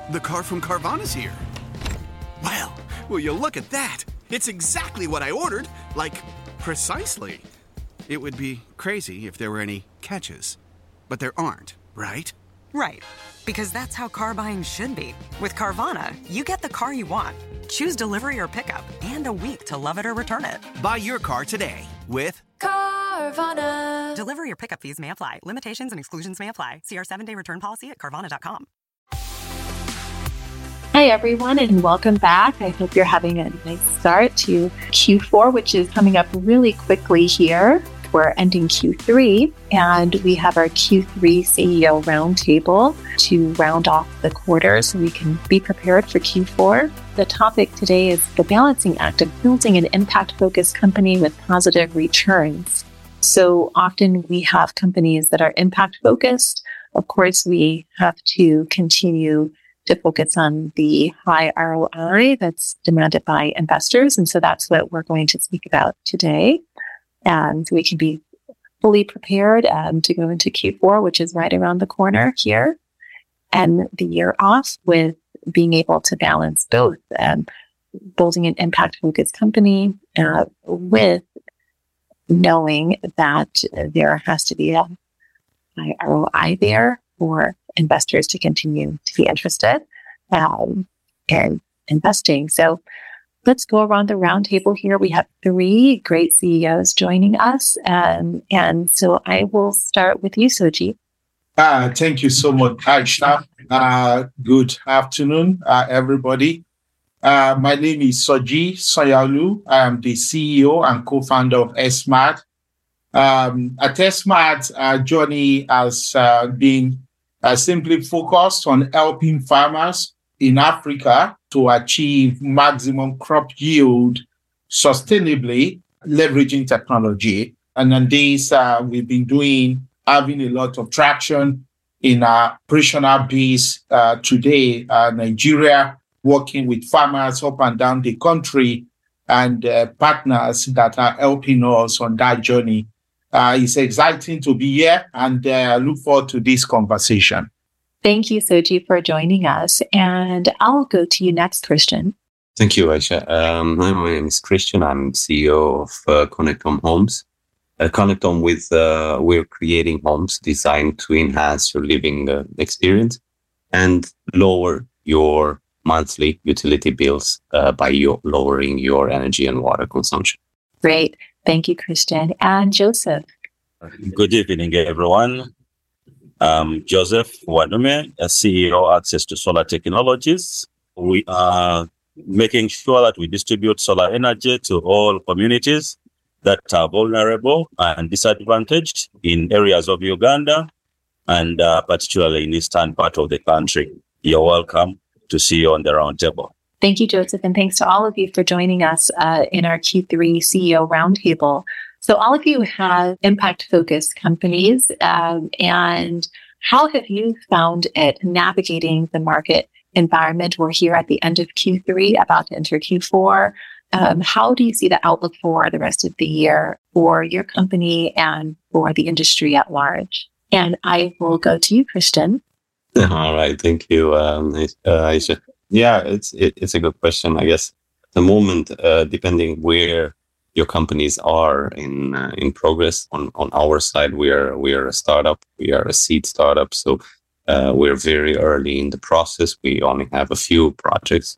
The car from Carvana's here. Well, will you look at that? It's exactly what I ordered. Like, precisely. It would be crazy if there were any catches. But there aren't, right? Right. Because that's how car buying should be. With Carvana, you get the car you want. Choose delivery or pickup and a week to love it or return it. Buy your car today with Carvana. Delivery or pickup fees may apply. Limitations and exclusions may apply. See our 7-day return policy at Carvana.com. Hi, everyone, and welcome back. I hope you're having a nice start to Q4, which is coming up really quickly here. We're ending Q3, and we have our Q3 CEO Roundtable to round off the quarter so we can be prepared for Q4. The topic today is the balancing act of building an impact-focused company with positive returns. So often we have companies that are impact-focused. Of course, we have to continue to focus on the high ROI that's demanded by investors. And so that's what we're going to speak about today. And we can be fully prepared to go into Q4, which is right around the corner here, and the year off with being able to balance both building an impact-focused company with knowing that there has to be a high ROI there for investors to continue to be interested in investing. So let's go around the round table here. We have 3 great CEOs joining us. And so I will start with you, Soji. Thank you so much, Aisha. Good afternoon, everybody. My name is Soji Sanyaolu. I am the CEO and co-founder of SMART. At SMART, our journey has been simply focused on helping farmers in Africa to achieve maximum crop yield sustainably, leveraging technology. And on this, we've been having a lot of traction in our operational base today, Nigeria, working with farmers up and down the country and partners that are helping us on that journey. It's exciting to be here, and I look forward to this conversation. Thank you, Soji, for joining us. And I'll go to you next, Christian. Thank you, Aisha. Hi, my name is Christian. I'm CEO of Connectome Homes. Connectome, we're creating homes designed to enhance your living experience and lower your monthly utility bills by lowering your energy and water consumption. Great. Thank you, Christian. And Joseph. Good evening, everyone. I'm Joseph Wadume, a CEO Access to Solar Technologies. We are making sure that we distribute solar energy to all communities that are vulnerable and disadvantaged in areas of Uganda and particularly in eastern part of the country. You're welcome to see you on the roundtable. Thank you, Joseph, and thanks to all of you for joining us in our Q3 CEO Roundtable. So all of you have impact-focused companies, and how have you found it navigating the market environment? We're here at the end of Q3, about to enter Q4. How do you see the outlook for the rest of the year for your company and for the industry at large? And I will go to you, Christian. All right, thank you, Aisha. Yeah, it's a good question. I guess at the moment, depending where your companies are in progress, on our side, we are a startup. We are a seed startup, so we're very early in the process. We only have a few projects.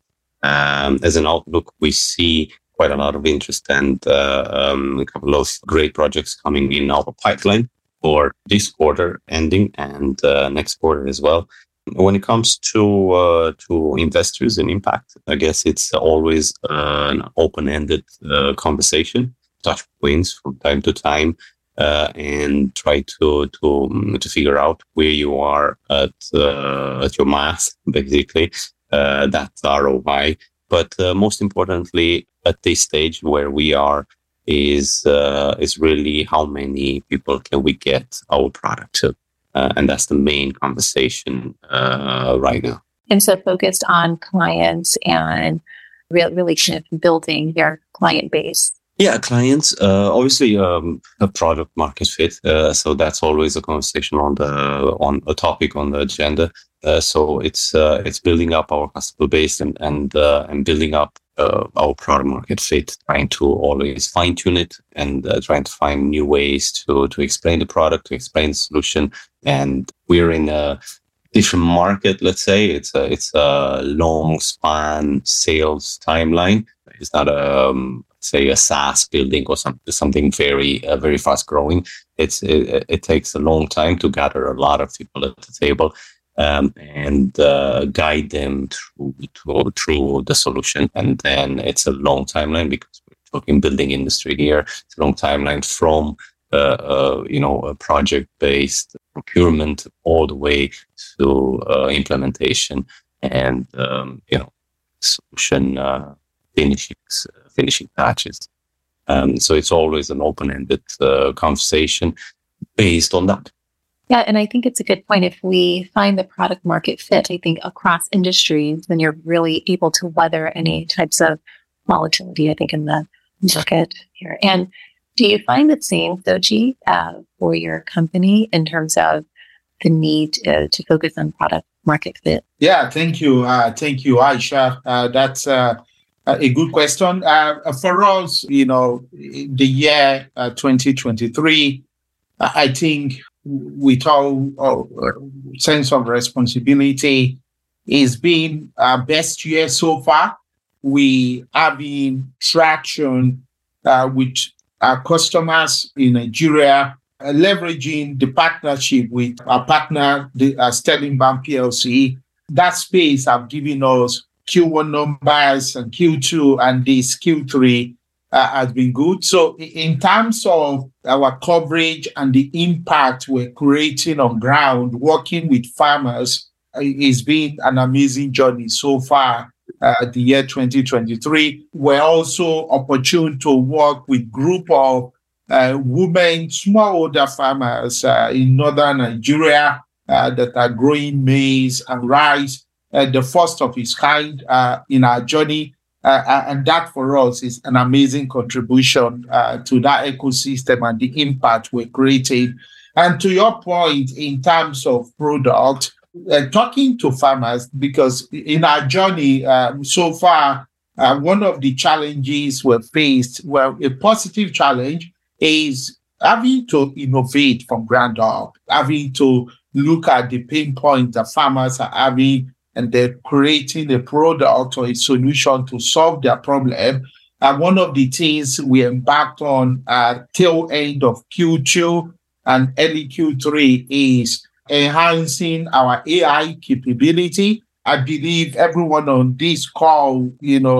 As an outlook, we see quite a lot of interest and a couple of great projects coming in our pipeline for this quarter ending and next quarter as well. When it comes to investors and impact, I guess it's always an open-ended conversation. Touch points from time to time, and try to figure out where you are at your math, basically. That's ROI. But most importantly, at this stage where we are, is really how many people can we get our product to. And that's the main conversation right now. And so focused on clients and really kind of building their client base Yeah, clients, obviously, a product market fit. So that's always a conversation on a topic on the agenda. So it's building up our customer base and building up our product market fit, trying to always fine tune it and trying to find new ways to explain the product, to explain the solution. And we're in a different market. Let's say it's a long span sales timeline. It's not say a SaaS building or something very very fast growing. It takes a long time to gather a lot of people at the table and guide them through the solution. And then it's a long timeline because we're talking building industry here. It's a long timeline from a project-based procurement all the way to implementation and solution finishing patches. So it's always an open-ended conversation based on that. Yeah, and I think it's a good point. If we find the product market fit, I think across industries, then you're really able to weather any types of volatility, I think, in the market here. And do you find the same, Soji, for your company in terms of the need to focus on product market fit? Yeah, thank you. Thank you, Aisha. That's a good question. For us, the year 2023, I think with all sense of responsibility, it's been our best year so far. We have been traction with our customers in Nigeria, leveraging the partnership with our partner, the Sterling Bank PLC. That space have given us Q1 numbers and Q2, and this Q3 has been good. So in terms of our coverage and the impact we're creating on ground, working with farmers, it's been an amazing journey so far. The year 2023, we're also opportune to work with group of women, smallholder farmers in northern Nigeria that are growing maize and rice, the first of its kind in our journey. And that for us is an amazing contribution to that ecosystem and the impact we're creating. And to your point, in terms of product, talking to farmers, because in our journey so far, one of the challenges we've faced, well, a positive challenge is having to innovate from ground up, having to look at the pain point that farmers are having, and they're creating a product or a solution to solve their problem. And one of the things we embarked on at tail end of Q2 and early Q3 is enhancing our AI capability. I believe everyone on this call,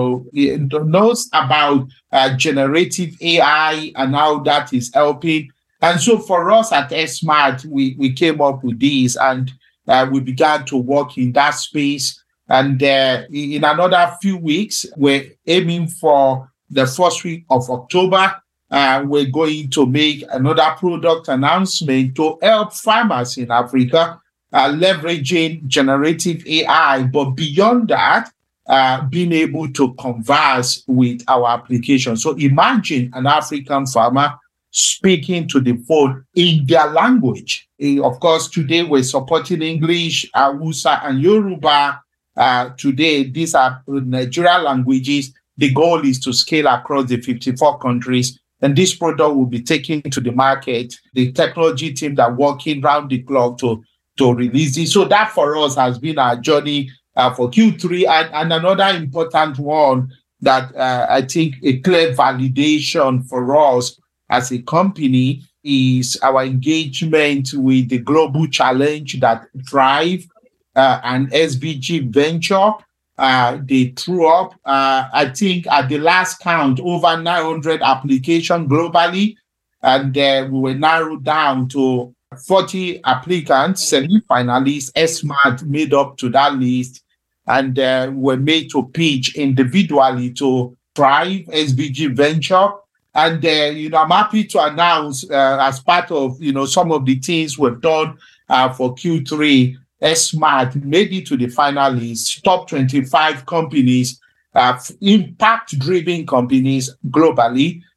knows about generative AI and how that is helping. And so for us at S-Mart, we came up with this and we began to work in that space. And in another few weeks, we're aiming for the first week of October. We're going to make another product announcement to help farmers in Africa, leveraging generative AI. But beyond that, being able to converse with our application. So imagine an African farmer speaking to the phone in their language. Of course, today we're supporting English, Hausa, and Yoruba. Today, these are Nigerian languages. The goal is to scale across the 54 countries. And this product will be taken to the market. The technology team that are working round the clock to release this. So that for us has been our journey for Q3. And another important one that I think a clear validation for us as a company is our engagement with the Global Challenge that Thrive and SBG Venture. They threw up, I think at the last count, over 900 applications globally. And we were narrowed down to 40 applicants, semi-finalists. S-Mart made up to that list. And were made to pitch individually to Thrive, SBG Venture. And, I'm happy to announce as part of, some of the things we've done for Q3, S-Mart made it to the finalists, top 25 companies, impact-driven companies globally.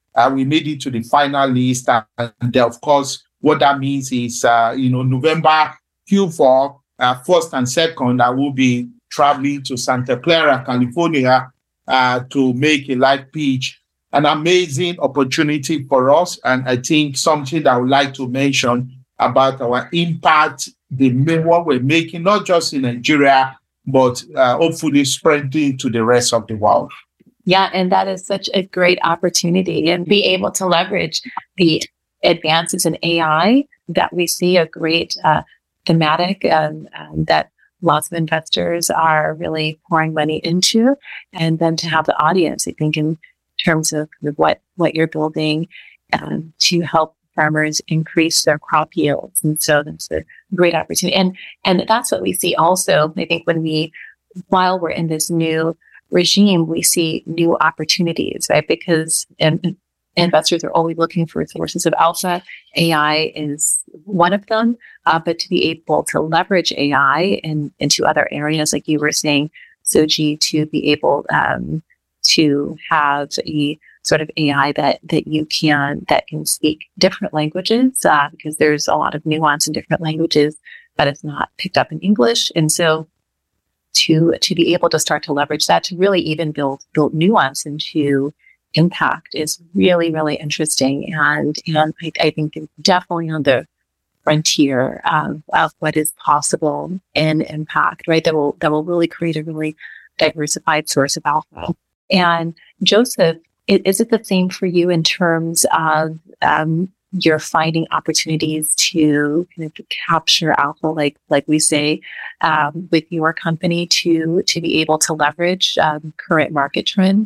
we made it to the final list. And of course, what that means is, November Q4, first and second, I will be traveling to Santa Clara, California, to make a live pitch. An amazing opportunity for us. And I think something that I would like to mention about our impact, the what we're making, not just in Nigeria, but hopefully spreading to the rest of the world. Yeah, and that is such a great opportunity, and be able to leverage the advances in AI that we see, a great thematic that lots of investors are really pouring money into, and then to have the audience, I think, in terms of what you're building to help farmers increase their crop yields. And so that's a great opportunity. And that's what we see also, I think, while we're in this new regime, we see new opportunities, right? Because investors are always looking for sources of alpha. AI is one of them, but to be able to leverage AI into other areas, like you were saying, Soji, to be able to have a sort of AI that can speak different languages, because there's a lot of nuance in different languages that is not picked up in English. And so to be able to start to leverage that to really even build nuance into impact is really, really interesting. And I think it's definitely on the frontier of what is possible in impact, right? That will really create a really diversified source of alpha. And Joseph, is it the same for you in terms of you're finding opportunities to kind of capture alpha, like we say, with your company to be able to leverage current market trends?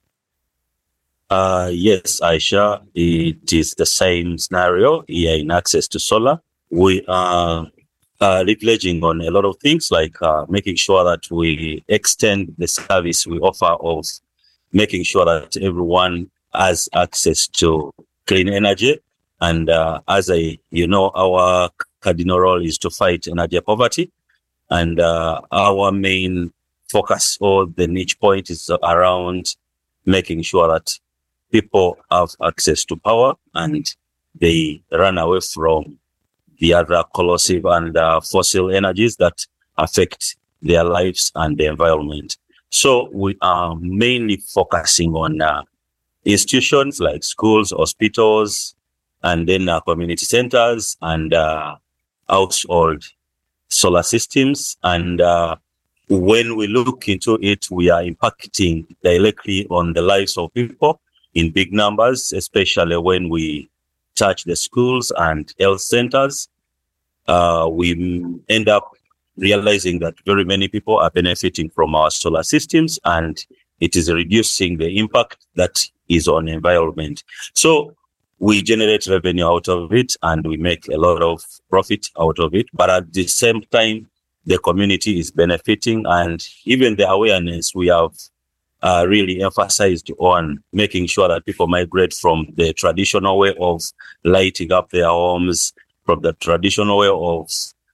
Yes, Aisha, it is the same scenario here in access to solar. We are leveraging on a lot of things, like making sure that we extend the service we offer of making sure that everyone has access to clean energy. And our cardinal role is to fight energy poverty. And our main focus or the niche point is around making sure that people have access to power and they run away from the other corrosive and fossil energies that affect their lives and the environment. So we are mainly focusing on institutions like schools, hospitals, and then community centers and household solar systems. And when we look into it, we are impacting directly on the lives of people in big numbers, especially when we touch the schools and health centers. We end up realizing that very many people are benefiting from our solar systems, and it is reducing the impact that is on the environment. So we generate revenue out of it and we make a lot of profit out of it. But at the same time, the community is benefiting, and even the awareness we have really emphasized on making sure that people migrate from the traditional way of lighting up their homes, from the traditional way of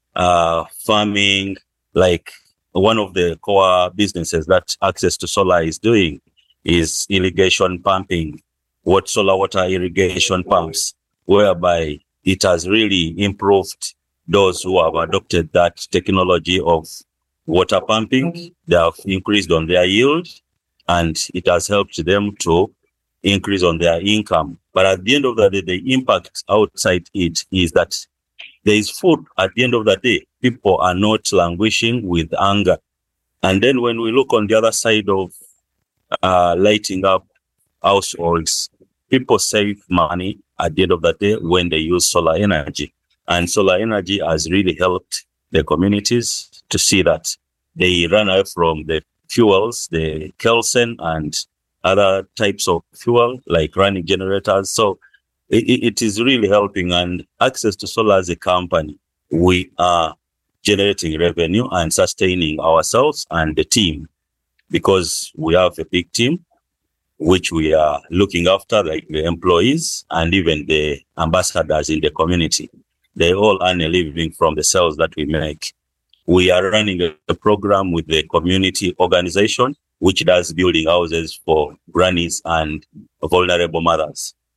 farming. Like one of the core businesses that Access to Solar is doing is irrigation pumping, solar water irrigation pumps, whereby it has really improved those who have adopted that technology of water pumping. They have increased on their yield, and it has helped them to increase on their income. But at the end of the day, the impact outside it is that there is food at the end of the day. People are not languishing with hunger. And then when we look on the other side of lighting up households, people save money at the end of the day when they use solar energy. And solar energy has really helped the communities to see that they run away from the fuels, the kerosene and other types of fuel like running generators. So it is really helping. And Access to Solar as a company, we are generating revenue and sustaining ourselves and the team, because we have a big team which we are looking after, like the employees and even the ambassadors in the community. They all earn a living from the sales that we make. We are running a program with the community organization, which does building houses for grannies and vulnerable mothers.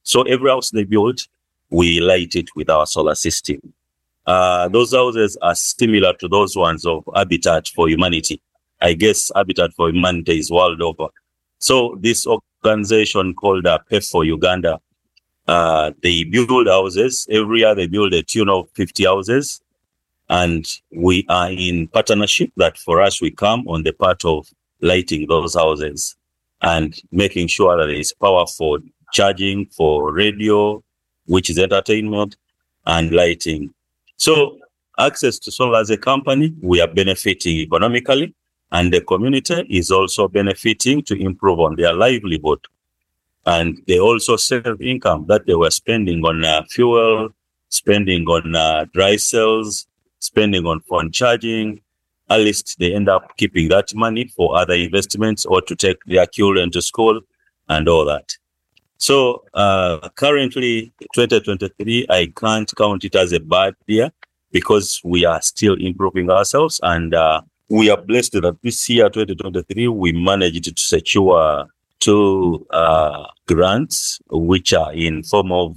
So every house they build, we light it with our solar system. Those houses are similar to those ones of Habitat for Humanity. I guess Habitat for Humanity is world over. So this organization called PEF for Uganda, they build houses. Every year they build a tune of 50 houses. And we are in partnership that for us, we come on the part of lighting those houses and making sure that there is power for charging, for radio, which is entertainment, and lighting. So Access to Solar as a company, we are benefiting economically, and the community is also benefiting to improve on their livelihood. And they also save income that they were spending on fuel, spending on dry cells, spending on phone charging. At least they end up keeping that money for other investments or to take their children to school and all that. So currently, 2023, I can't count it as a bad year because we are still improving ourselves. And we are blessed that this year, 2023, we managed to secure 2 grants, which are in form of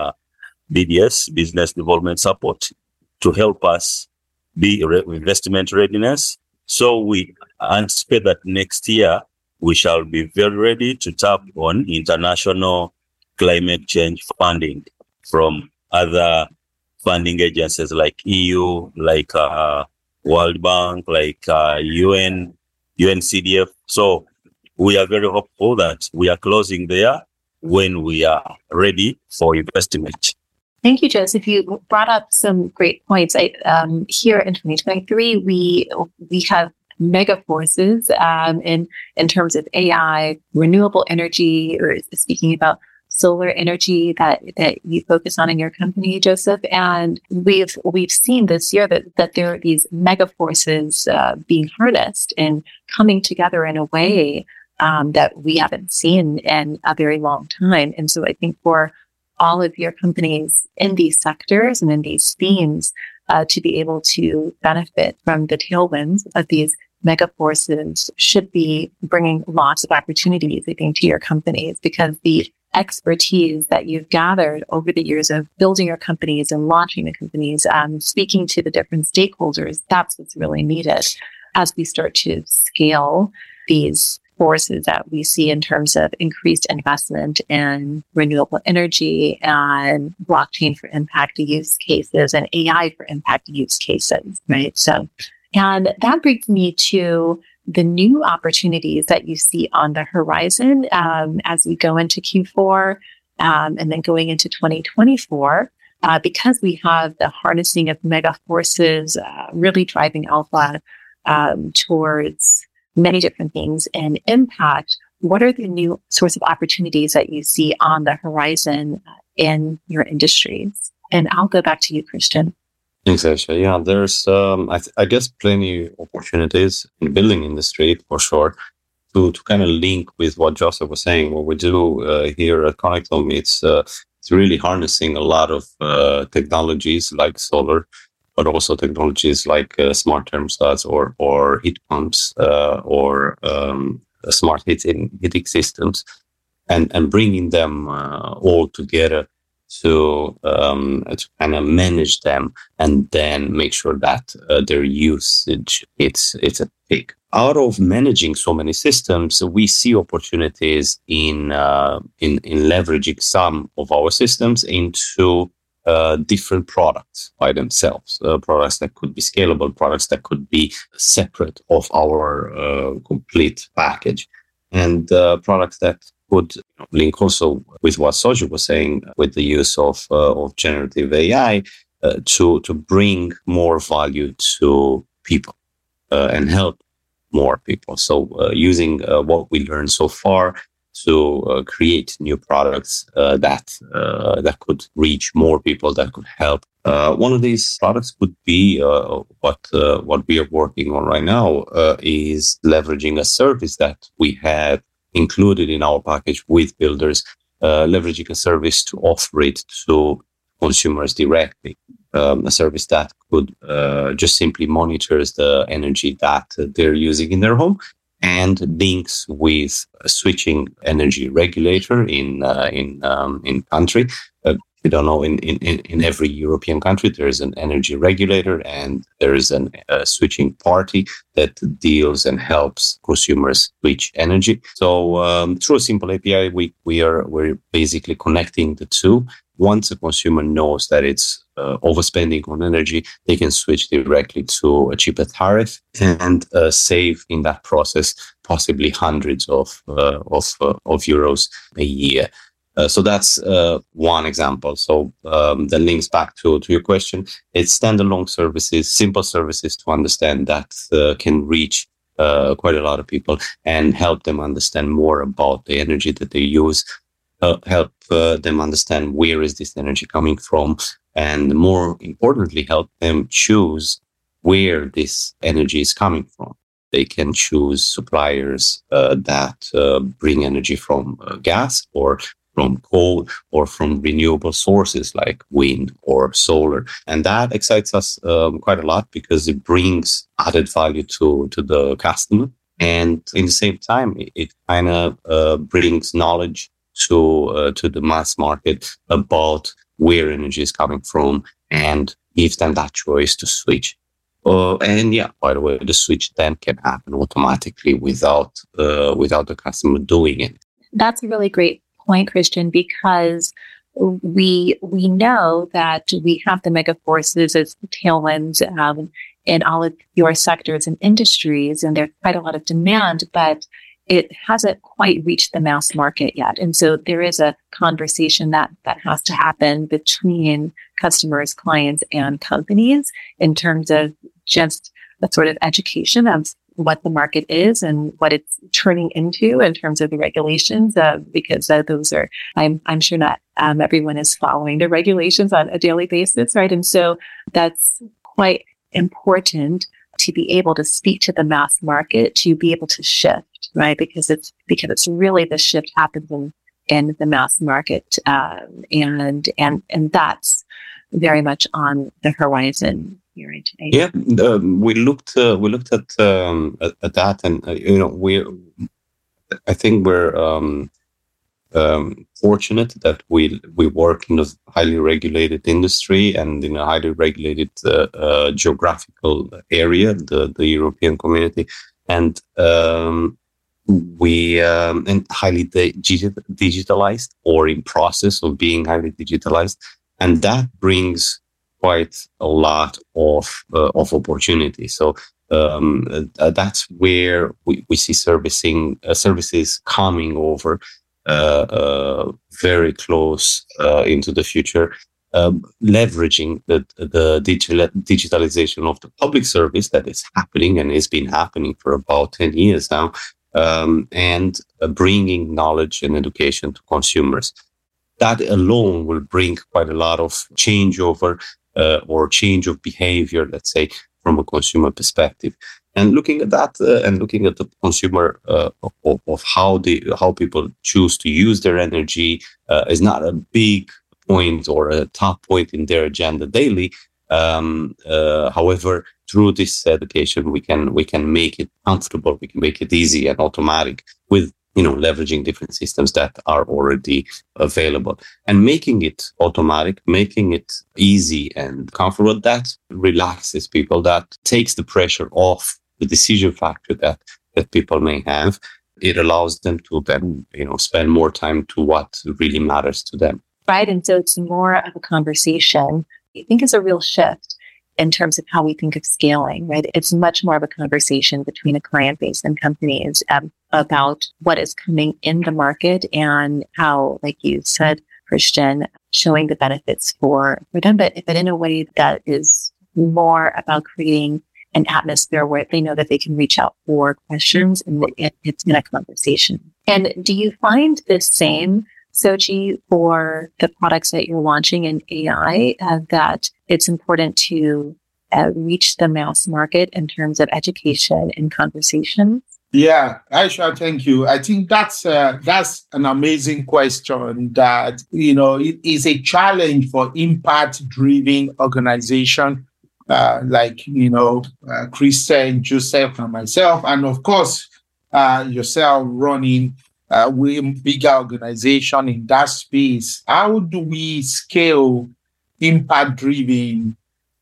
BDS, Business Development Support, to help us be investment readiness. So we anticipate that next year we shall be very ready to tap on international climate change funding from other funding agencies like EU, like World Bank, like UN, UNCDF. So we are very hopeful that we are closing there when we are ready for investment. Thank you, Joseph. You brought up some great points. Here in 2023, we have mega forces in terms of AI, renewable energy, or speaking about solar energy that you focus on in your company, Joseph. And we've seen this year that there are these mega forces being harnessed and coming together in a way that we haven't seen in a very long time. And so I think for all of your companies in these sectors and in these themes to be able to benefit from the tailwinds of these mega forces should be bringing lots of opportunities, I think, to your companies, because the expertise that you've gathered over the years of building your companies and launching the companies, speaking to the different stakeholders, that's what's really needed as we start to scale these forces that we see in terms of increased investment in renewable energy and blockchain for impact use cases and AI for impact use cases, right? So, and that brings me to the new opportunities that you see on the horizon as we go into Q4 and then going into 2024, because we have the harnessing of mega forces really driving alpha towards many different things and impact. What are the new sorts of opportunities that you see on the horizon in your industries? And I'll go back to you, Christian. Thanks, Aisha. Yeah, there's, I guess, plenty of opportunities in the building industry for sure to kind of link with what Joseph was saying. What we do here at Connectome, it's really harnessing a lot of technologies like solar, but also technologies like smart thermostats or heat pumps or smart heating systems, and bringing them all together to kind of manage them and then make sure that their usage it's a peak. Out of managing so many systems, we see opportunities in leveraging some of our systems into different products by themselves, products that could be scalable, products that could be separate of our complete package, and products that could link also with what Soji was saying with the use of generative AI to bring more value to people and help more people. So using what we learned so far to create new products that could reach more people, that could help. One of these products could be what we are working on right now is leveraging a service that we have included in our package with builders, leveraging a service to offer it to consumers directly. A service that could just simply monitors the energy that they're using in their home and links with a switching energy regulator in country. We don't know, in every European country, there is an energy regulator and there is a switching party that deals and helps consumers switch energy. So through a simple API, we're basically connecting the two. Once a consumer knows that it's overspending on energy, they can switch directly to a cheaper tariff and save in that process possibly hundreds of euros a year. So that's one example. So that links back to your question. It's standalone services, simple services to understand that can reach quite a lot of people and help them understand more about the energy that they use, help them understand where is this energy coming from, and more importantly, help them choose where this energy is coming from. They can choose suppliers that bring energy from gas or from coal or from renewable sources like wind or solar. And that excites us quite a lot because it brings added value to the customer. And in the same time, it kind of brings knowledge to the mass market about where energy is coming from and gives them that choice to switch. And yeah, by the way, the switch then can happen automatically without the customer doing it. That's a really great point, Christian, because we know that we have the mega forces as tailwinds in all of your sectors and industries, and there's quite a lot of demand, but it hasn't quite reached the mass market yet. And so there is a conversation that has to happen between customers, clients, and companies in terms of just the sort of education of what the market is and what it's turning into in terms of the regulations, because those are, I'm sure not everyone is following the regulations on a daily basis, right? And so that's quite important to be able to speak to the mass market, to be able to shift, right? Because it's really the shift happens in the mass market, and that's very much on the horizon here today. Yeah, we looked at that, and I think we're fortunate that we work in a highly regulated industry and in a highly regulated geographical area, the European community, and we and highly digitalized or in process of being highly digitalized, and that brings quite a lot of opportunity. So that's where we see services coming over very close into the future, leveraging the digitalization of the public service that is happening and has been happening for about 10 years now, and bringing knowledge and education to consumers. That alone will bring quite a lot of changeover or change of behavior, let's say, from a consumer perspective. And looking at that and looking at the consumer of how people choose to use their energy is not a big point or a top point in their agenda daily. However, through this education, we can make it comfortable, we can make it easy and automatic with leveraging different systems that are already available and making it automatic, making it easy and comfortable. That relaxes people, that takes the pressure off the decision factor that people may have. It allows them to then, spend more time to what really matters to them. Right. And so it's more of a conversation. I think it's a real shift in terms of how we think of scaling, right? It's much more of a conversation between a client base and companies about what is coming in the market and how, like you said, Christian, showing the benefits for them, but in a way that is more about creating an atmosphere where they know that they can reach out for questions and it's in a conversation. And do you find the same, Soji, for the products that you're launching in AI, that it's important to reach the mass market in terms of education and conversation? Yeah, Aisha, thank you. I think that's an amazing question that, it is a challenge for impact-driven organization like, Christian, Joseph, and myself. And of course, yourself running with bigger organization in that space, how do we scale impact-driven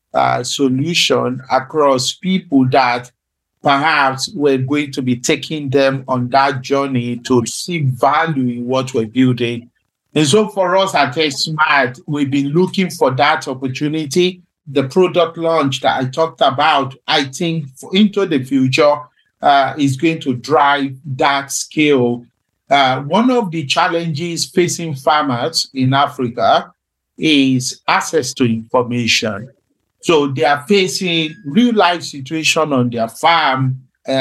solution across people that perhaps we're going to be taking them on that journey to see value in what we're building? And so for us at S-Mart, we've been looking for that opportunity. The product launch that I talked about, I think into the future is going to drive that scale. One of the challenges facing farmers in Africa is access to information. So they are facing real life situation on their farm,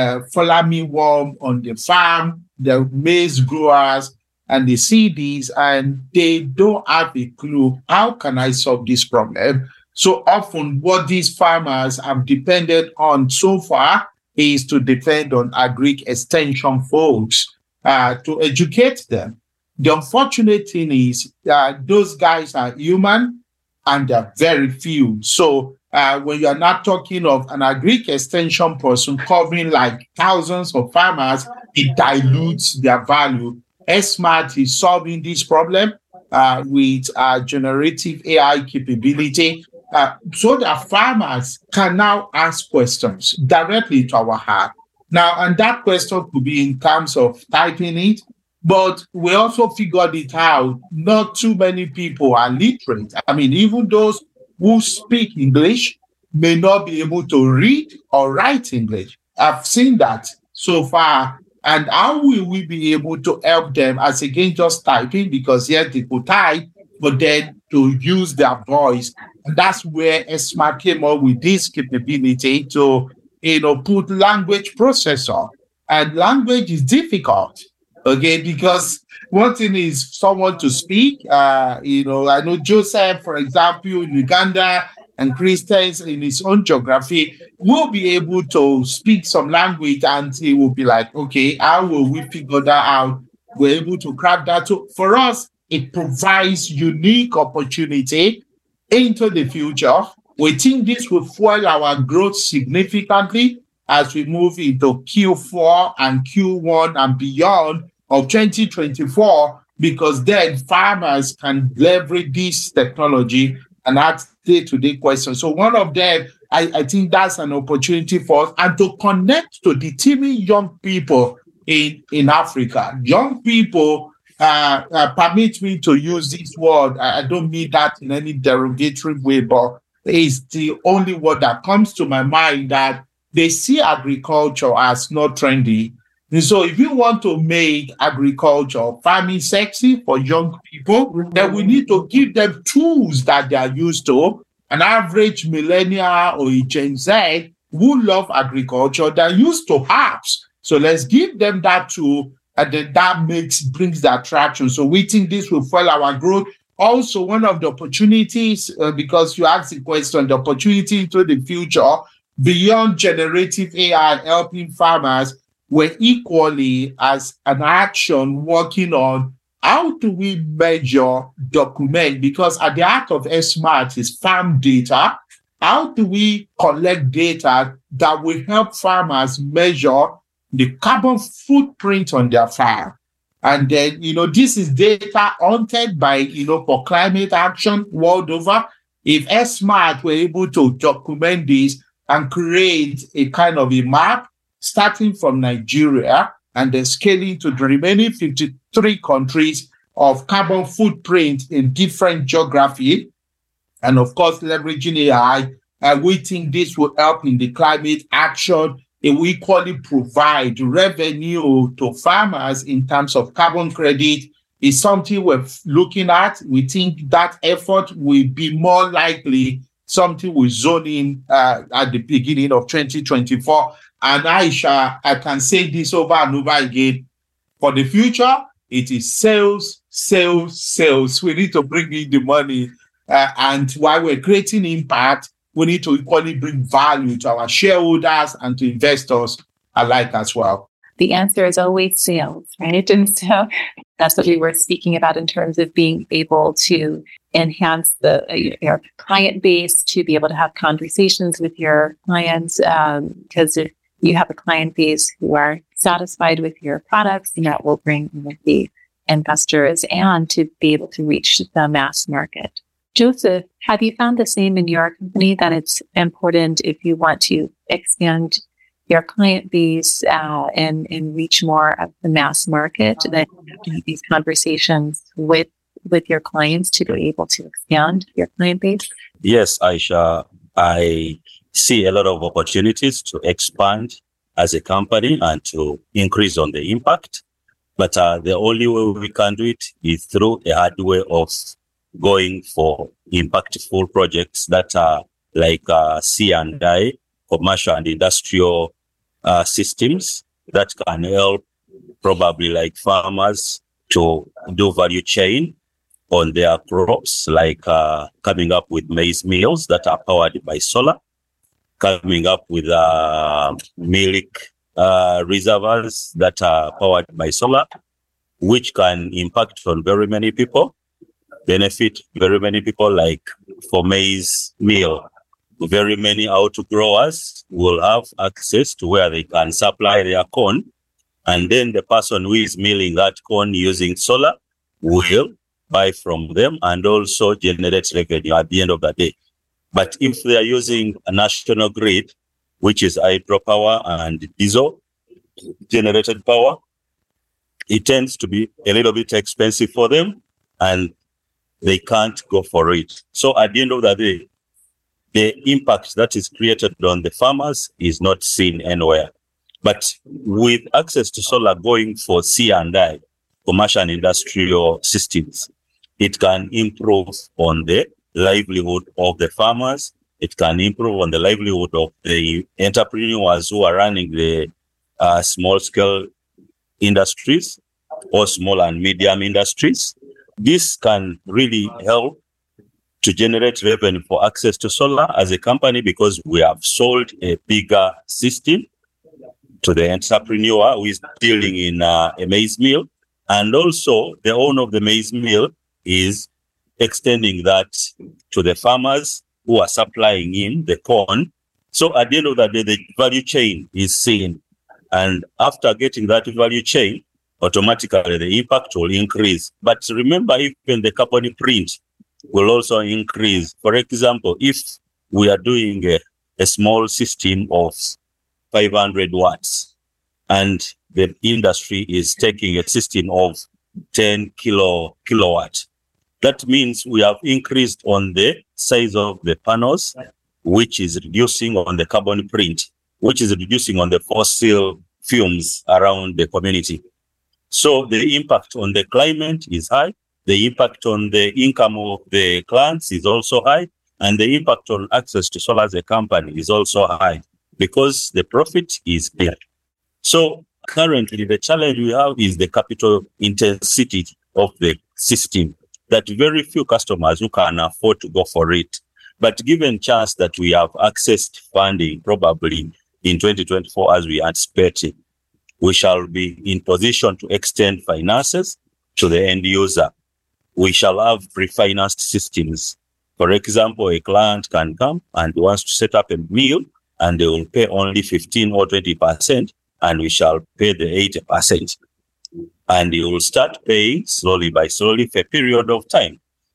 falami worm on the farm, the maize growers, and they see these and they don't have a clue, how can I solve this problem? So often what these farmers have depended on so far is to depend on agri extension folks to educate them. The unfortunate thing is those guys are human and they're very few. So when you're not talking of an agri extension person covering like thousands of farmers, it dilutes their value. S-Mart is solving this problem with generative AI capability so that farmers can now ask questions directly to our app. Now, and that question could be in terms of typing it, but we also figured it out. Not too many people are literate. I mean, even those who speak English may not be able to read or write English. I've seen that so far. And how will we be able to help them as again just typing, because yes, they could type, but then to use their voice. And that's where S-Mart came up with this capability to, put language processor. And language is difficult, okay, because one thing is someone to speak. I know Joseph, for example, in Uganda, and Christians in his own geography will be able to speak some language, and he will be like, okay, how will we figure that out? We're able to crack that. So for us, it provides unique opportunity into the future. We think this will fuel our growth significantly as we move into Q4 and Q1 and beyond of 2024, because then farmers can leverage this technology and ask day-to-day questions. So one of them, I think that's an opportunity for us, and to connect to the teeming young people in Africa. Young people, permit me to use this word. I don't mean that in any derogatory way, but it's the only word that comes to my mind, that they see agriculture as not trendy. And so if you want to make agriculture, farming sexy for young people, then we need to give them tools that they are used to. An average millennial or a Gen Z who love agriculture, they're used to apps. So let's give them that tool, and then that brings the attraction. So we think this will fuel our growth. Also, one of the opportunities, because you asked the question, the opportunity into the future, beyond generative AI helping farmers, we're equally as an action working on how do we measure, document, because at the heart of S-Mart is farm data. How do we collect data that will help farmers measure the carbon footprint on their farm? And then, this is data hunted by, for climate action world over. If S-Mart were able to document this and create a kind of a map, starting from Nigeria and then scaling to the remaining 53 countries of carbon footprint in different geography, and of course, leveraging AI, we think this will help in the climate action. It will equally provide revenue to farmers in terms of carbon credit. Is something we're looking at. We think that effort will be more likely something we zone in at the beginning of 2024. And Aisha, I can say this over and over again. For the future, it is sales, sales, sales. We need to bring in the money. And while we're creating impact, we need to equally bring value to our shareholders and to investors alike as well. The answer is always sales, right? And so that's what we were speaking about in terms of being able to enhance your client base, to be able to have conversations with your clients, because you have a client base who are satisfied with your products, and that will bring the investors and to be able to reach the mass market. Joseph, have you found the same in your company, that it's important if you want to expand your client base and reach more of the mass market, that you have to have these conversations with your clients to be able to expand your client base? Yes, Aisha, I see a lot of opportunities to expand as a company and to increase on the impact. But the only way we can do it is through a hard way of going for impactful projects that are like C&I, commercial and industrial systems that can help probably like farmers to do value chain on their crops, like coming up with maize mills that are powered by solar, coming up with milk reservoirs that are powered by solar, which can impact on very many people, benefit very many people. Like for maize meal, very many outgrowers will have access to where they can supply their corn, and then the person who is milling that corn using solar will buy from them and also generate revenue at the end of the day. But if they are using a national grid, which is hydropower and diesel generated power, it tends to be a little bit expensive for them and they can't go for it. So at the end of the day, the impact that is created on the farmers is not seen anywhere. But with access to solar going for C&I, commercial and industrial systems, it can improve on the livelihood of the farmers. It can improve on the livelihood of the entrepreneurs who are running the small-scale industries or small and medium industries. This can really help to generate revenue for access to solar as a company, because we have sold a bigger system to the entrepreneur who is dealing in a maize mill. And also the owner of the maize mill is extending that to the farmers who are supplying in the corn. So at the end of the day, the value chain is seen. And after getting that value chain, automatically the impact will increase. But remember, even the carbon print will also increase. For example, if we are doing a small system of 500 watts and the industry is taking a system of 10 kilowatt, that means we have increased on the size of the panels, which is reducing on the carbon print, which is reducing on the fossil fumes around the community. So the impact on the climate is high. The impact on the income of the clients is also high. And the impact on access to solar as a company is also high because the profit is there. So currently the challenge we have is the capital intensity of the system, that very few customers who can afford to go for it. But given chance that we have accessed funding probably in 2024 as we anticipated, we shall be in position to extend finances to the end user. We shall have pre-financed systems. For example, a client can come and wants to set up a mill and they will pay only 15 or 20%, and we shall pay the 80%. And you will start paying slowly by slowly for a period of time.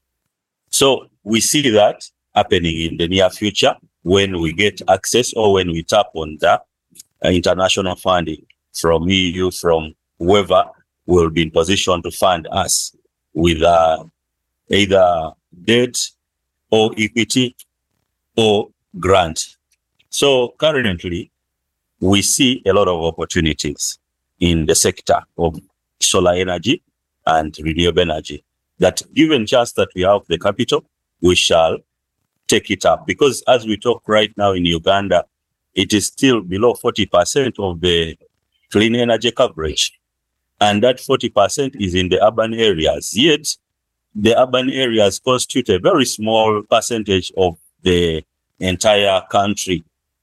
So we see that happening in the near future when we get access or when we tap on the international funding from EU, from whoever will be in position to fund us with either debt or equity or grant. So currently, we see a lot of opportunities in the sector of solar energy and renewable energy, that given just that we have the capital, we shall take it up. Because as we talk right now in Uganda, it is still below 40% of the clean energy coverage. And that 40% is in the urban areas. Yet, the urban areas constitute a very small percentage of the entire country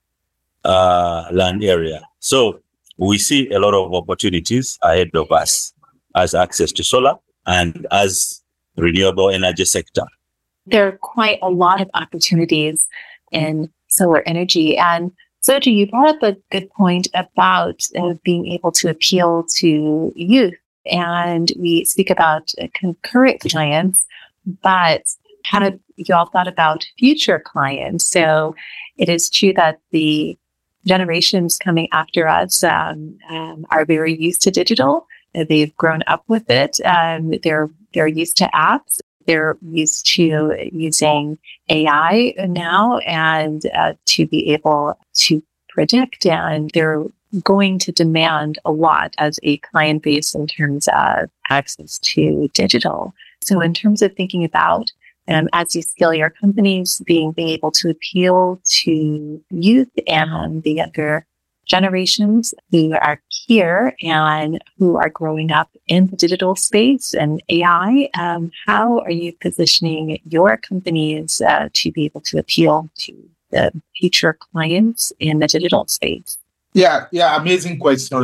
land area. So we see a lot of opportunities ahead of us as access to solar and as renewable energy sector. There are quite a lot of opportunities in solar energy. And Soji, you brought up a good point about being able to appeal to youth. And we speak about concurrent clients, but have you all thought about future clients? So it is true that the generations coming after us are very used to digital. They've grown up with it. They're used to apps. They're used to using AI now and to be able to predict, and they're going to demand a lot as a client base in terms of access to digital. So in terms of thinking about as you scale your companies, being able to appeal to youth and the younger generations who are here and who are growing up in the digital space and AI, how are you positioning your companies to be able to appeal to the future clients in the digital space? Yeah, amazing question,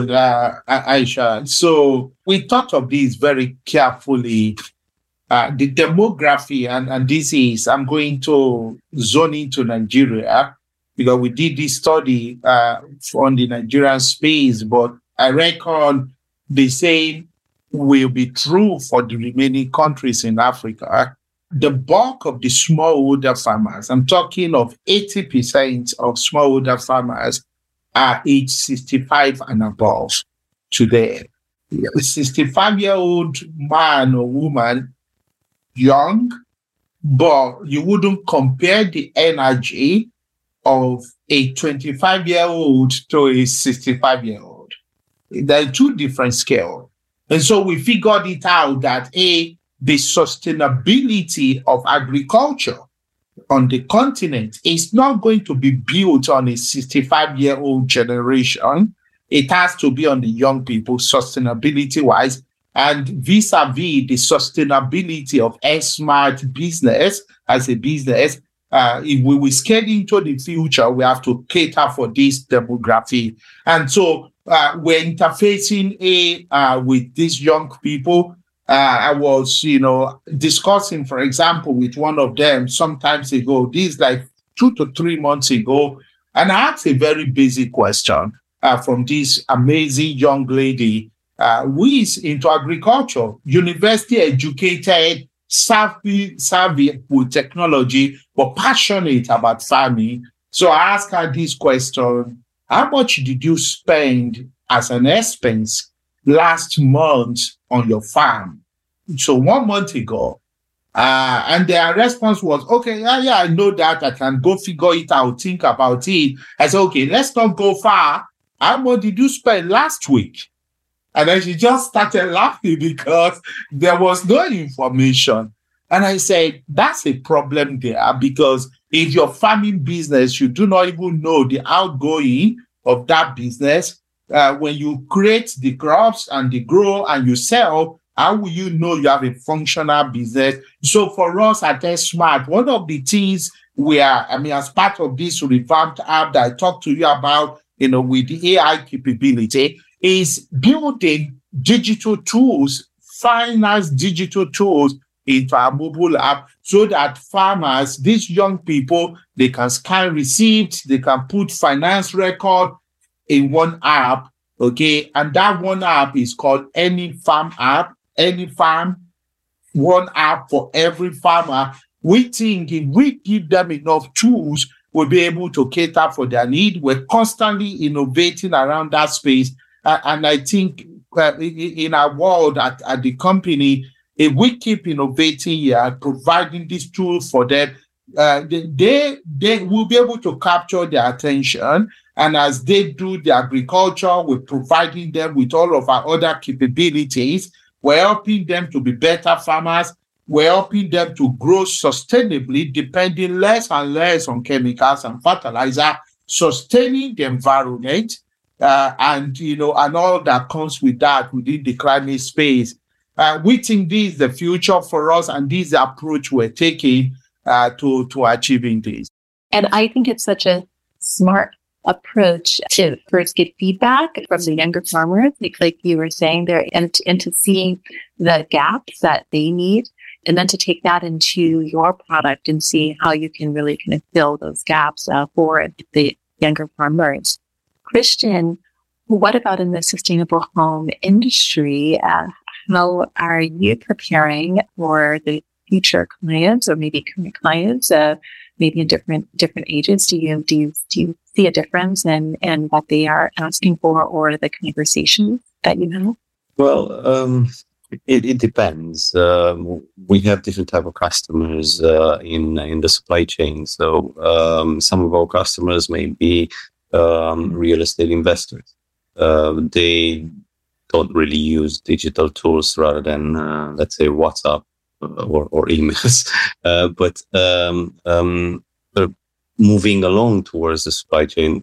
Aisha. So we thought of this very carefully. The demography, and this is, I'm going to zone into Nigeria, because we did this study on the Nigerian space, but I reckon the same will be true for the remaining countries in Africa. The bulk of the smallholder farmers, I'm talking of 80% of smallholder farmers, are age 65 and above today. A 65-year-old man or woman, young, but you wouldn't compare the energy of a 25-year-old to a 65-year-old. They're two different scales. And so we figured it out that the sustainability of agriculture on the continent is not going to be built on a 65-year-old generation. It has to be on the young people, sustainability-wise, and vis-a-vis the sustainability of a smart business as a business. If we will scale into the future, we have to cater for this demography. And so we're interfacing with these young people. I was, discussing, for example, with one of them some times ago, this like 2 to 3 months ago, and I asked a very basic question from this amazing young lady who is into agriculture, university educated, savvy with technology, but passionate about farming. So I asked her this question: how much did you spend as an expense last month on your farm? So 1 month ago, and their response was, okay, yeah, I know that. I can go figure it out, think about it. I said, okay, let's not go far. How much did you spend last week? And then she just started laughing because there was no information. And I said, that's a problem there, because if your farming business, you do not even know the outgoing of that business. When you create the crops and the grow and you sell, how will you know you have a functional business? So for us at S-Smart, one of the things as part of this revamped app that I talked to you about, with the AI capability, is building digital tools, finance digital tools into our mobile app, so that farmers, these young people, they can scan receipts, they can put finance record in one app, okay? And that one app is called Any Farm app. Any Farm, one app for every farmer. We think if we give them enough tools, we'll be able to cater for their need. We're constantly innovating around that space. And I think in our world at the company, if we keep innovating here, providing these tools for them, they will be able to capture their attention. And as they do the agriculture, we're providing them with all of our other capabilities. We're helping them to be better farmers. We're helping them to grow sustainably, depending less and less on chemicals and fertilizer, sustaining the environment, and all that comes with that within the climate space. We think this is the future for us, and this is the approach we're taking to achieving this. And I think it's such a smart approach to first get feedback from the younger farmers, like you were saying there, and to seeing the gaps that they need, and then to take that into your product and see how you can really kind of fill those gaps for the younger farmers. Christian, what about in the sustainable home industry? How are you preparing for the future clients, or maybe current clients, maybe in different ages? Do you see a difference in what they are asking for, or the conversations that you have? Well, it depends. We have different type of customers in the supply chain. So some of our customers may be real estate investors. They don't really use digital tools rather than, let's say, WhatsApp or emails. But moving along towards the supply chain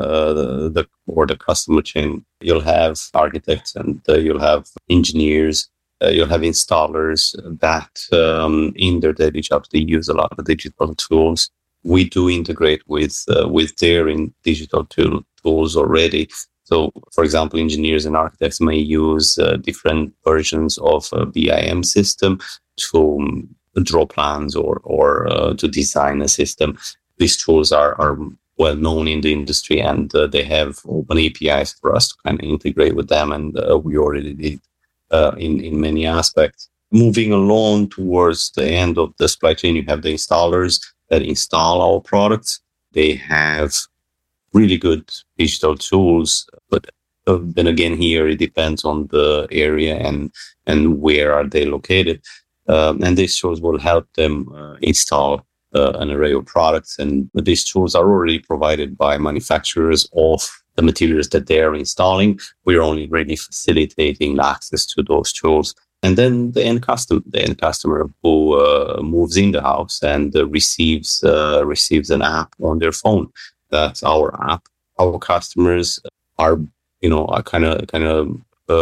or the customer chain, you'll have architects and you'll have engineers, you'll have installers that in their daily jobs, they use a lot of digital tools. We do integrate with their digital tools already. So, for example, engineers and architects may use different versions of a BIM system to draw plans or to design a system. These tools are well known in the industry, and they have open APIs for us to kind of integrate with them, and we already did in many aspects. Moving along towards the end of the supply chain, you have the installers that install our products. They have really good digital tools, but then again, here it depends on the area and where are they located. And these tools will help them install an array of products. And these tools are already provided by manufacturers of the materials that they are installing. We're only really facilitating access to those tools. And then the end customer who moves in the house and receives an app on their phone. That's our app. Our customers are, kind of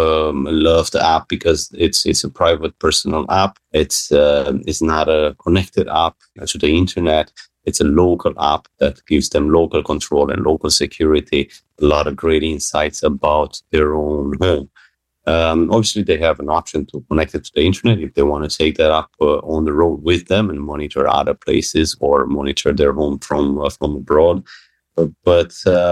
love the app because it's a private, personal app. It's not a connected app to the internet. It's a local app that gives them local control and local security. A lot of great insights about their own home. Obviously, they have an option to connect it to the internet if they want to take that app on the road with them and monitor other places or monitor their home from abroad. But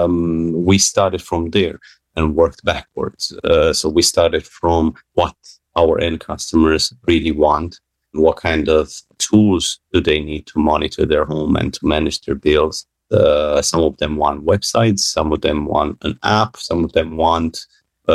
we started from there and worked backwards. So we started from what our end customers really want, and what kind of tools do they need to monitor their home and to manage their bills. Some of them want websites, some of them want an app, some of them want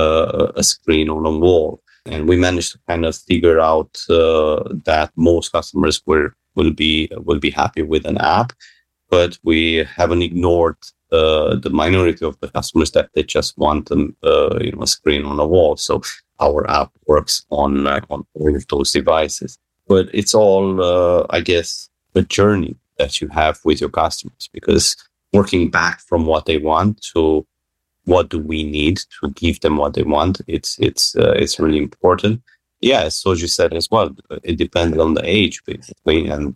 a screen on a wall. And we managed to kind of figure out that most customers will be happy with an app, but we haven't ignored the minority of the customers that they just want a screen on a wall. So our app works on all of those devices. But it's all, I guess, a journey that you have with your customers, because working back from what they want to what do we need to give them what they want, it's really important. Yeah, as Soji said as well, it depends on the age basically, and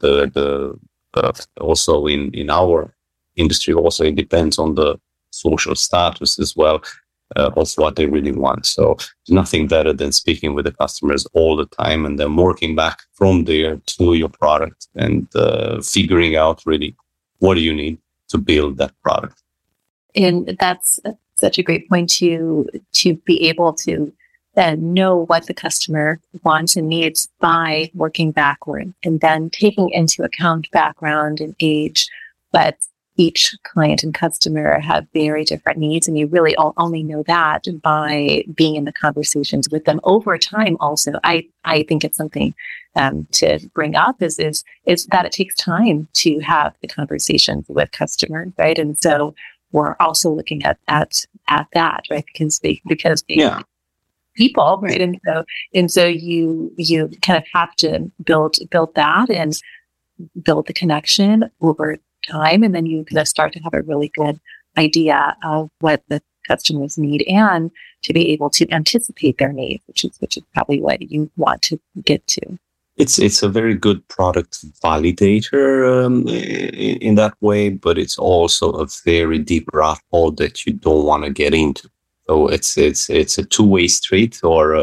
also in our industry, also it depends on the social status as well of what they really want. So nothing better than speaking with the customers all the time and then working back from there to your product and figuring out really what do you need to build that product. And that's such a great point to be able to know what the customer wants and needs by working backward and then taking into account background and age. But each client and customer have very different needs, and you really only know that by being in the conversations with them over time. Also, I think it's something to bring up is that it takes time to have the conversations with customers, right? And so we're also looking at that, right? Because yeah. People, right? And so you kind of have to build that and build the connection over time, and then you kind of start to have a really good idea of what the customers need and to be able to anticipate their needs, which is probably what you want to get to. It's a very good product validator in that way, but it's also a very deep rabbit hole that you don't want to get into. So it's a two-way street or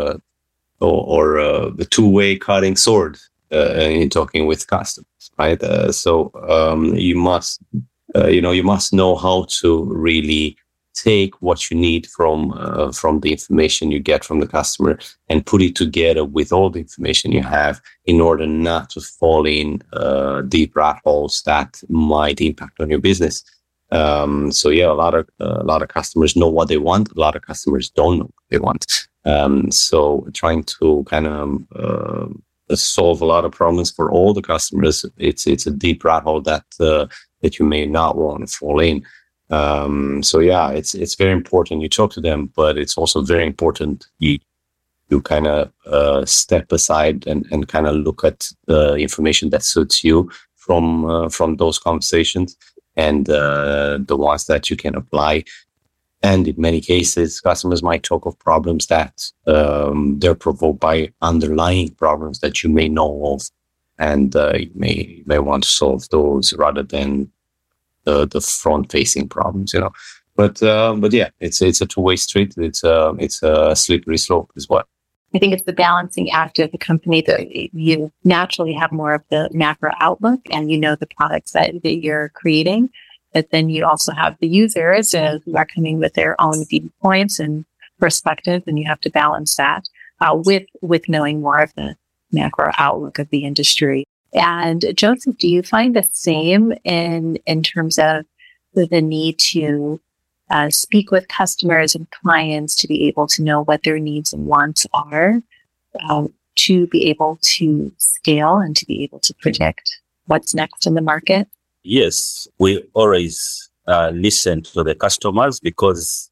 a two-way cutting sword in talking with customers, right? So you must you must know how to really take what you need from the information you get from the customer and put it together with all the information you have in order not to fall in deep rat holes that might impact on your business. So yeah, a lot of customers know what they want. A lot of customers don't know what they want. So trying to kind of solve a lot of problems for all the customers, it's a deep rat hole that you may not want to fall in. So yeah, it's very important you talk to them, but it's also very important you kind of step aside and kind of look at the information that suits you from those conversations and the ones that you can apply. And in many cases, customers might talk of problems that they're provoked by underlying problems that you may know of, and you may want to solve those rather than the front-facing problems, But yeah, it's a two-way street. It's a slippery slope as well. I think it's the balancing act of the company that you naturally have more of the macro outlook and the products that you're creating. But then you also have the users who are coming with their own viewpoints and perspectives, and you have to balance that with knowing more of the macro outlook of the industry. And Joseph, do you find the same in terms of the need to speak with customers and clients to be able to know what their needs and wants are, to be able to scale and to be able to predict what's next in the market? Yes, we always listen to the customers because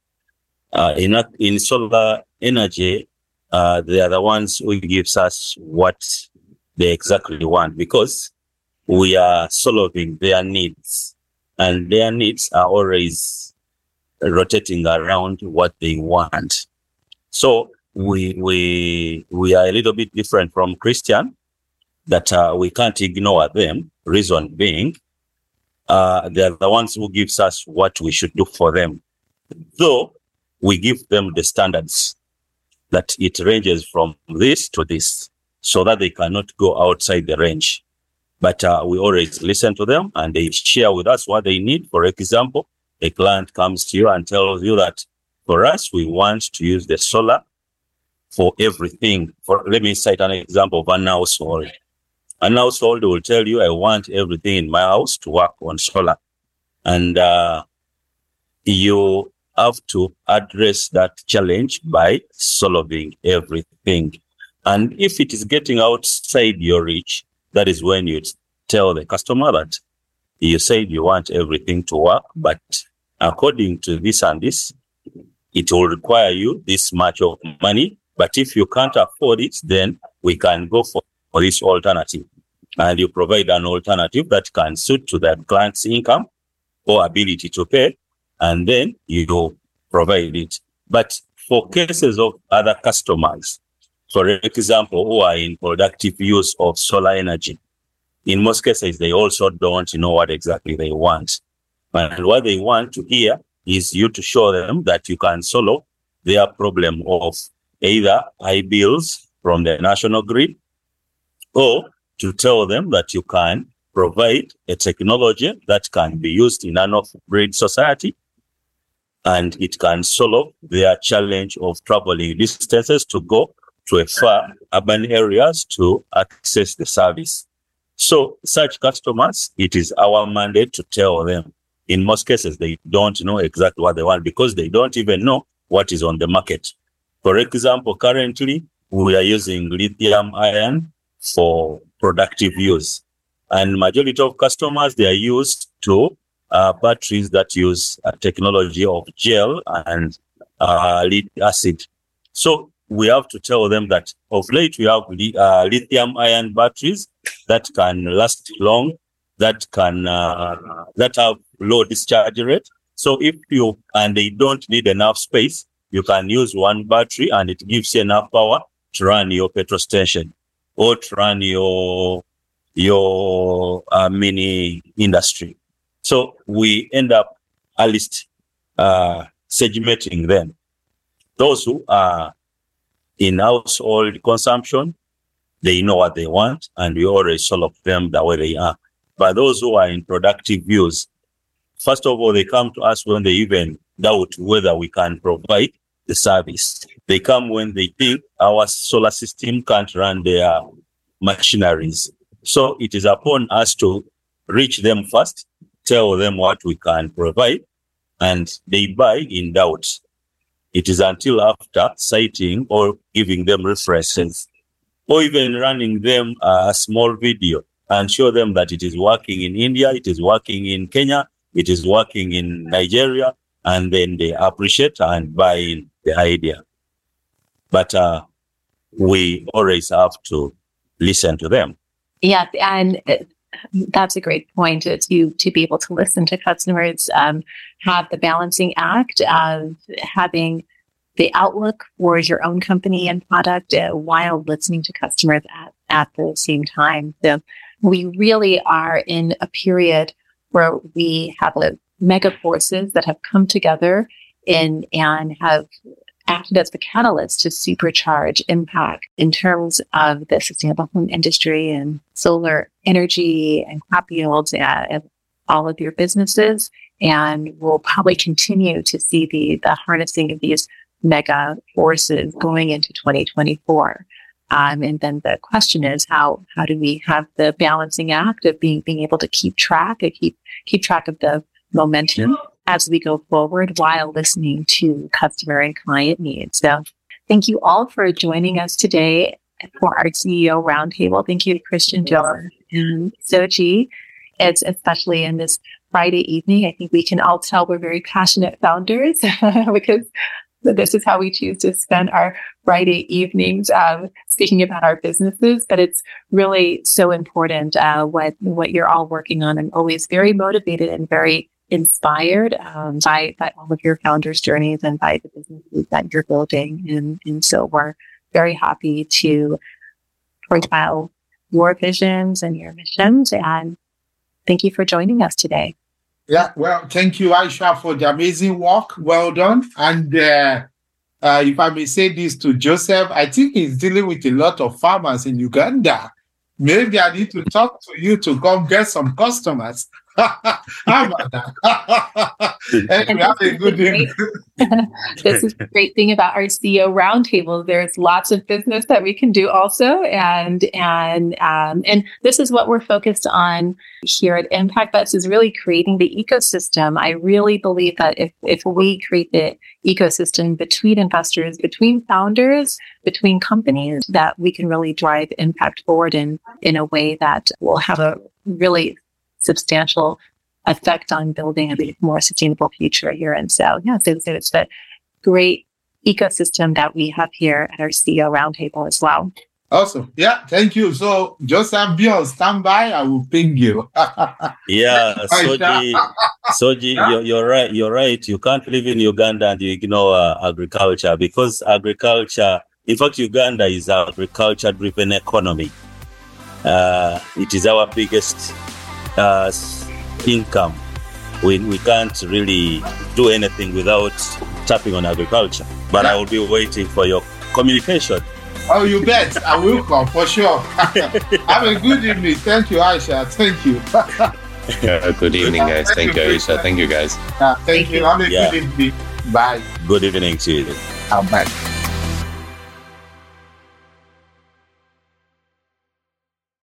in solar energy, they are the ones who gives us what they exactly want, because we are solving their needs, and their needs are always rotating around what they want. So we are a little bit different from Christian, that we can't ignore them. Reason being, they are the ones who gives us what we should do for them. Though we give them the standards that it ranges from this to this, so that they cannot go outside the range. But we always listen to them, and they share with us what they need. For example, a client comes to you and tells you that for us, we want to use the solar for everything. Let me cite an example of an household. An household will tell you, I want everything in my house to work on solar. And you have to address that challenge by solving everything. And if it is getting outside your reach, that is when you tell the customer that you said you want everything to work, but according to this and this, it will require you this much of money. But if you can't afford it, then we can go for this alternative. And you provide an alternative that can suit to the client's income or ability to pay, and then you provide it. But for cases of other customers, for example, who are in productive use of solar energy, in most cases, they also don't know what exactly they want. And what they want to hear is you to show them that you can solve their problem of either high bills from the national grid, or to tell them that you can provide a technology that can be used in an off-grid society, and it can solve their challenge of traveling distances to go to a far urban areas to access the service. So such customers, it is our mandate to tell them. In most cases, they don't know exactly what they want because they don't even know what is on the market. For example, currently, we are using lithium ion for productive use. And majority of customers, they are used to batteries that use a technology of gel and lead acid. So we have to tell them that of late we have lithium ion batteries that can last long, that can that have low discharge rate. So if and they don't need enough space, you can use one battery and it gives you enough power to run your petrol station or to run your mini industry. So we end up at least segmenting them. Those who are in household consumption, they know what they want, and we already solve them the way they are. But those who are in productive use, First of all, they come to us when they even doubt whether we can provide the service. They come when they think our solar system can't run their machineries. So it is upon us to reach them first, tell them what we can provide, and they buy in doubt. It is until after citing or giving them references, or even running them a small video and show them that it is working in India, it is working in Kenya, it is working in Nigeria, and then they appreciate and buy in the idea. But we always have to listen to them. Yeah, and that's a great point, to be able to listen to customers, have the balancing act of having the outlook for your own company and product while listening to customers at the same time. So we really are in a period where we have mega forces that have come together and have acted as the catalyst to supercharge impact in terms of the sustainable home industry and solar energy and crop yields and all of your businesses. And we'll probably continue to see the harnessing of these mega forces going into 2024. And then the question is, how do we have the balancing act of being able to keep track of the momentum as we go forward while listening to customer and client needs. So thank you all for joining us today for our CEO Roundtable. Thank you to Christian, Joe, and Soji. It's especially in this Friday evening. I think we can all tell we're very passionate founders because this is how we choose to spend our Friday evenings speaking about our businesses. But it's really so important what you're all working on. I'm always very motivated and very inspired by all of your founders' journeys and by the businesses that you're building. And so we're very happy to profile your visions and your missions. And thank you for joining us today. Yeah, well, thank you, Aisha, for the amazing work. Well done. And if I may say this to Joseph, I think he's dealing with a lot of farmers in Uganda. Maybe I need to talk to you to come get some customers. How about that? Anyway, have a good evening. This is the great thing about our CEO Roundtable. There's lots of business that we can do also. And this is what we're focused on here at Impact Bets, is really creating the ecosystem. I really believe that if we create the ecosystem between investors, between founders, between companies, that we can really drive impact forward in a way that will have a really substantial effect on building a more sustainable future here. And so, yeah, so it's the great ecosystem that we have here at our CEO Roundtable as well. Awesome. Yeah, thank you. So, Joseph, be on standby. I will ping you. Yeah, Soji, you're right. You're right. You can't live in Uganda and you ignore agriculture, because agriculture, in fact, Uganda is an agriculture-driven economy. It is our biggest income. We can't really do anything without tapping on agriculture. But I will be waiting for your communication. Oh, you bet. I will come for sure. Have a good evening. Thank you, Aisha. Thank you. Good evening, guys. Thank you, Aisha. Thank you, guys. Thank you. Have a good evening. Bye. Good evening to you. Bye.